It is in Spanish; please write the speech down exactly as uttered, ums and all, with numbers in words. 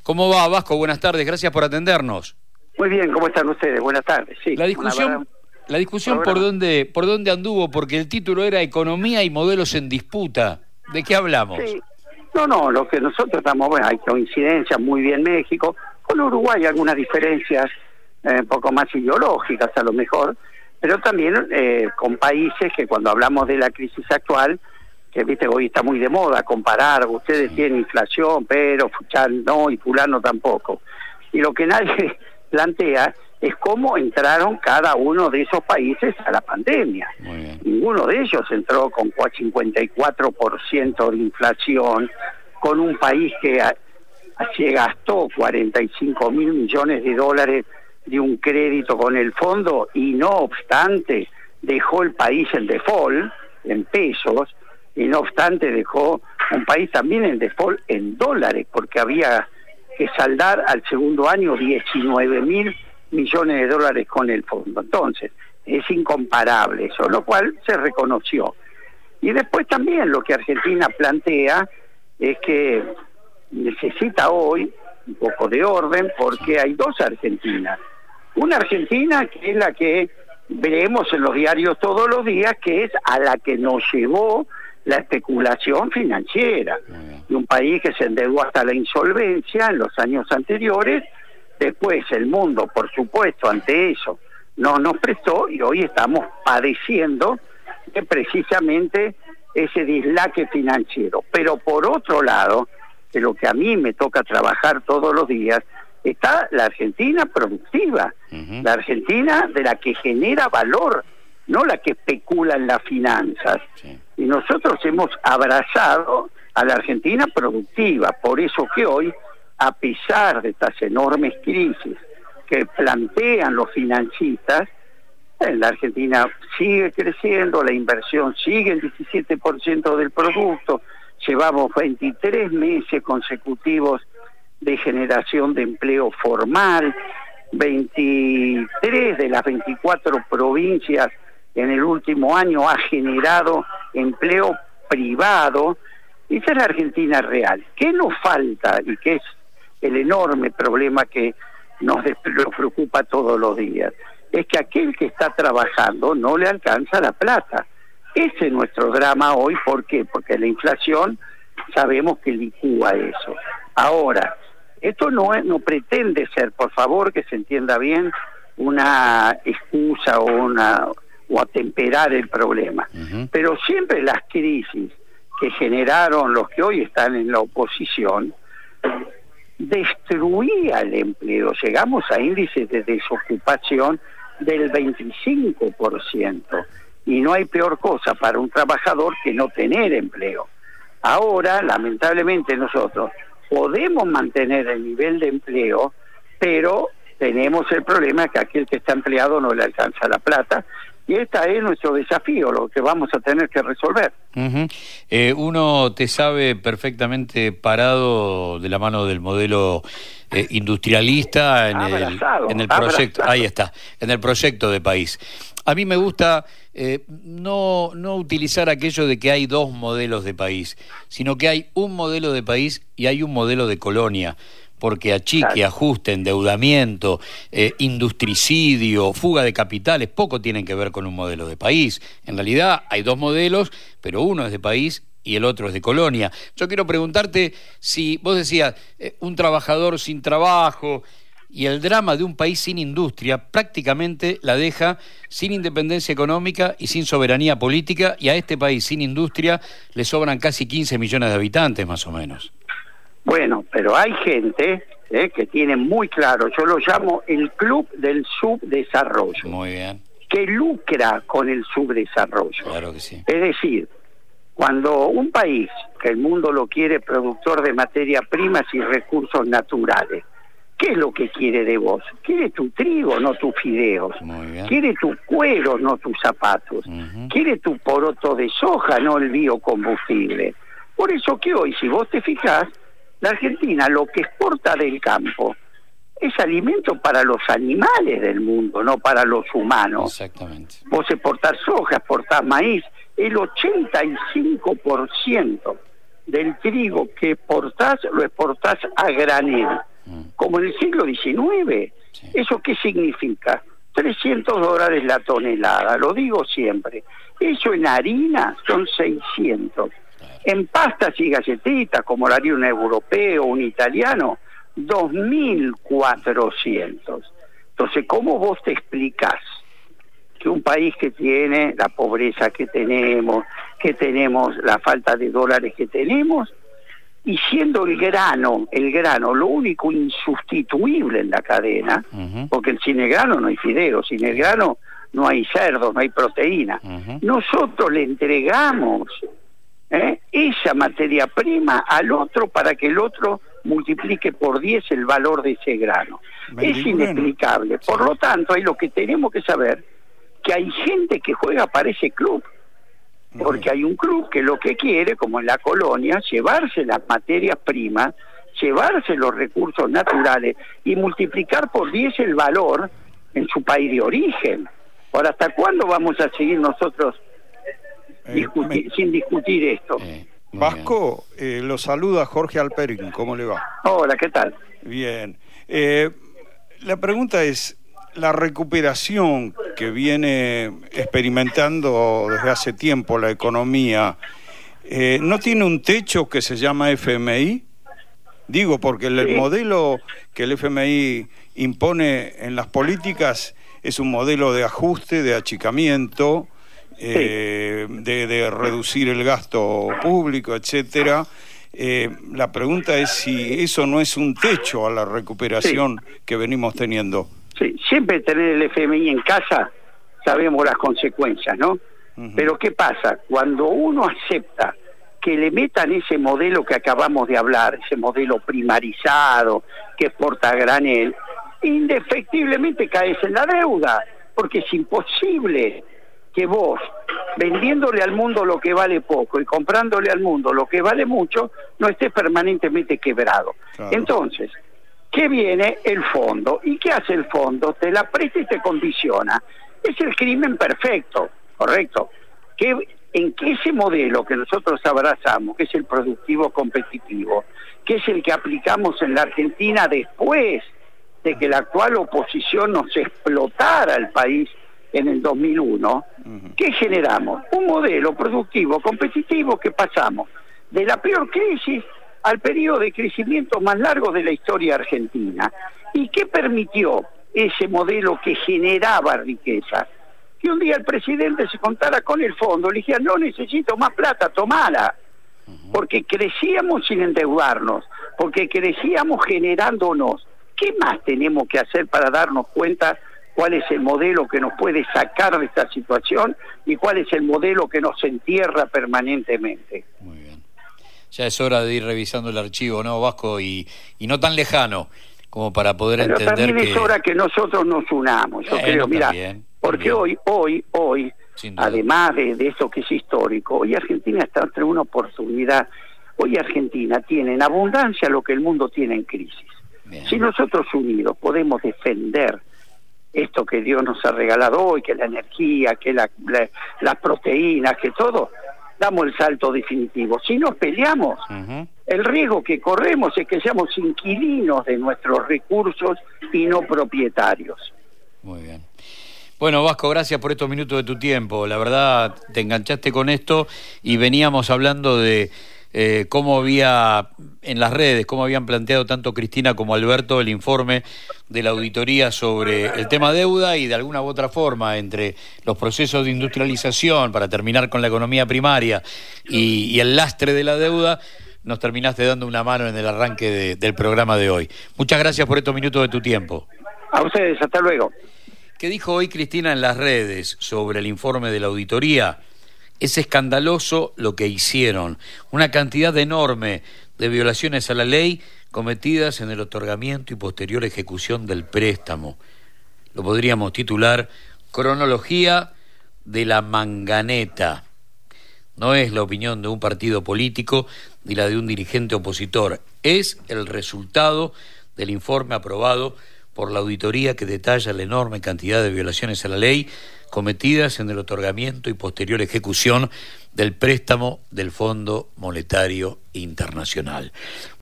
¿Cómo va, Vasco? Buenas tardes, gracias por atendernos. Muy bien, ¿cómo están ustedes? Buenas tardes. Sí, la discusión, la discusión por dónde, por dónde anduvo, porque el título era Economía y modelos en disputa. ¿De qué hablamos? Sí. No, no, lo que nosotros estamos, bueno, hay coincidencias, muy bien México, con Uruguay algunas diferencias eh, un poco más ideológicas a lo mejor, pero también eh, con países que cuando hablamos de la crisis actual, que viste hoy está muy de moda comparar, ustedes sí. tienen inflación, pero Fuchán no y fulano tampoco. Y lo que nadie plantea es cómo entraron cada uno de esos países a la pandemia. Ninguno de ellos entró con cincuenta y cuatro por ciento de inflación, con un país que a, se gastó cuarenta y cinco mil millones de dólares de un crédito con el fondo y no obstante dejó el país en default en pesos, y no obstante dejó un país también en default en dólares, porque había que saldar al segundo año diecinueve mil millones de dólares con el fondo. Entonces, es incomparable eso, lo cual se reconoció. Y después también lo que Argentina plantea es que necesita hoy un poco de orden, porque hay dos Argentinas. Una Argentina que es la que veremos en los diarios todos los días, que es a la que nos llevó la especulación financiera, de un país que se endeudó hasta la insolvencia en los años anteriores. Después el mundo, por supuesto, ante eso no nos prestó, y hoy estamos padeciendo de precisamente ese dislaque financiero. Pero por otro lado, de lo que a mí me toca trabajar todos los días, está la Argentina productiva, uh-huh. la Argentina de la que genera valor, no la que especula en las finanzas. Sí. Y nosotros hemos abrazado a la Argentina productiva, por eso que hoy, a pesar de estas enormes crisis que plantean los financistas, la Argentina sigue creciendo, la inversión sigue en diecisiete por ciento del producto, llevamos veintitrés meses consecutivos de generación de empleo formal, veintitrés de las veinticuatro provincias en el último año ha generado empleo privado. Esa es la Argentina real. ¿Qué nos falta y qué es el enorme problema que nos, nos preocupa todos los días? Es que aquel que está trabajando no le alcanza la plata. Ese es nuestro drama hoy. ¿Por qué? Porque la inflación sabemos que licúa eso. Ahora, esto no, es, no pretende ser, por favor, que se entienda bien, una excusa o una o atemperar el problema. Uh-huh. Pero siempre las crisis que generaron los que hoy están en la oposición destruía el empleo. Llegamos a índices de desocupación del veinticinco por ciento, y no hay peor cosa para un trabajador que no tener empleo. Ahora, lamentablemente, nosotros podemos mantener el nivel de empleo, pero tenemos el problema que aquel que está empleado no le alcanza la plata, y este es nuestro desafío, lo que vamos a tener que resolver. Uh-huh. eh, uno te sabe perfectamente parado de la mano del modelo eh, industrialista en abrazado, el, en el proyecto, abrazado. Ahí está, en el proyecto de país. A mí me gusta eh, no, no utilizar aquello de que hay dos modelos de país, sino que hay un modelo de país y hay un modelo de colonia. Porque achique, claro. ajuste, endeudamiento, eh, industricidio, fuga de capitales, poco tienen que ver con un modelo de país. En realidad hay dos modelos, pero uno es de país y el otro es de colonia. Yo quiero preguntarte si vos decías, eh, un trabajador sin trabajo, y el drama de un país sin industria prácticamente la deja sin independencia económica y sin soberanía política, y a este país sin industria le sobran casi quince millones de habitantes más o menos. Bueno, pero hay gente eh, que tiene muy claro, yo lo llamo el club del subdesarrollo. Muy bien. Que lucra con el subdesarrollo. Claro que sí. Es decir, cuando un país, que el mundo lo quiere productor de materias primas y recursos naturales, ¿qué es lo que quiere de vos? Quiere tu trigo, no tus fideos. Muy bien. Quiere tu cuero, no tus zapatos. Uh-huh. Quiere tu poroto de soja, no el biocombustible. Por eso que hoy, si vos te fijás, la Argentina lo que exporta del campo es alimento para los animales del mundo, no para los humanos. Exactamente. Vos exportás soja, exportás maíz. El ochenta y cinco por ciento del trigo que exportás lo exportás a granel. como en el siglo diecinueve. Sí. ¿Eso qué significa? trescientos dólares la tonelada, lo digo siempre. Eso en harina son seiscientos. En pastas y galletitas, como lo haría un europeo o un italiano, dos mil cuatrocientos. Entonces, ¿cómo vos te explicás que un país que tiene la pobreza que tenemos, que tenemos la falta de dólares que tenemos, y siendo el grano, el grano lo único insustituible en la cadena, uh-huh. porque sin el grano no hay fideos, sin el grano no hay cerdo, no hay proteína, uh-huh. nosotros le entregamos ¿eh? esa materia prima al otro para que el otro multiplique por diez el valor de ese grano. Es inexplicable. Por lo tanto, hay lo que tenemos que saber, que hay gente que juega para ese club, porque hay un club que lo que quiere, como en la colonia, llevarse las materias primas, llevarse los recursos naturales y multiplicar por diez el valor en su país de origen. Ahora, ¿hasta cuándo vamos a seguir nosotros eh, discutir, me... sin discutir esto? Eh, Vasco, eh, lo saluda Jorge Alperín, ¿cómo le va? Hola, ¿qué tal? Bien. Eh, la pregunta es, la recuperación que viene experimentando desde hace tiempo la economía, eh, ¿no tiene un techo que se llama F M I? Digo, porque el, el modelo que el F M I impone en las políticas es un modelo de ajuste, de achicamiento, eh, sí. de, de reducir el gasto público, etcétera. Eh, la pregunta es si eso no es un techo a la recuperación sí. que venimos teniendo. Sí, siempre tener el F M I en casa sabemos las consecuencias, ¿no? Uh-huh. Pero ¿qué pasa? Cuando uno acepta que le metan ese modelo que acabamos de hablar, ese modelo primarizado, que exporta a granel, indefectiblemente caes en la deuda, porque es imposible que vos, vendiéndole al mundo lo que vale poco y comprándole al mundo lo que vale mucho, no estés permanentemente quebrado. Claro. Entonces, ¿qué viene? El fondo. ¿Y qué hace el fondo? Te la presta y te condiciona. Es el crimen perfecto, ¿correcto? Que en que ese modelo que nosotros abrazamos, que es el productivo competitivo, que es el que aplicamos en la Argentina después de que la actual oposición nos explotara el país en el dos mil uno, uh-huh. ¿qué generamos? Un modelo productivo competitivo que pasamos de la peor crisis al periodo de crecimiento más largo de la historia argentina. ¿Y qué permitió ese modelo que generaba riqueza? Que un día el presidente se contara con el fondo, le dijera, no necesito más plata, tomala. Porque crecíamos sin endeudarnos, porque crecíamos generándonos. ¿Qué más tenemos que hacer para darnos cuenta cuál es el modelo que nos puede sacar de esta situación y cuál es el modelo que nos entierra permanentemente? Muy bien. Ya es hora de ir revisando el archivo, ¿no, Vasco? Y, y no tan lejano como para poder Pero entender también que... es hora que nosotros nos unamos, yo bueno, creo, mira, también, porque también. hoy, hoy, hoy, además de, de eso que es histórico, hoy Argentina está entre una oportunidad. Hoy Argentina tiene en abundancia lo que el mundo tiene en crisis. Bien. Si nosotros unidos podemos defender esto que Dios nos ha regalado hoy, que la energía, que la, la, las proteínas, que todo, damos el salto definitivo. Si nos peleamos, uh-huh. el riesgo que corremos es que seamos inquilinos de nuestros recursos y no propietarios. Muy bien. Bueno, Vasco, gracias por estos minutos de tu tiempo. La verdad, te enganchaste con esto y veníamos hablando de eh, cómo había en las redes, cómo habían planteado tanto Cristina como Alberto el informe de la auditoría sobre el tema deuda y de alguna u otra forma entre los procesos de industrialización para terminar con la economía primaria y, y el lastre de la deuda, nos terminaste dando una mano en el arranque de, del programa de hoy. Muchas gracias por estos minutos de tu tiempo. A ustedes, hasta luego. ¿Qué dijo hoy Cristina en las redes sobre el informe de la auditoría? Es escandaloso lo que hicieron, una cantidad enorme de violaciones a la ley cometidas en el otorgamiento y posterior ejecución del préstamo. Lo podríamos titular Cronología de la Manganeta. No es la opinión de un partido político ni la de un dirigente opositor, es el resultado del informe aprobado por la auditoría que detalla la enorme cantidad de violaciones a la ley cometidas en el otorgamiento y posterior ejecución del préstamo del Fondo Monetario Internacional.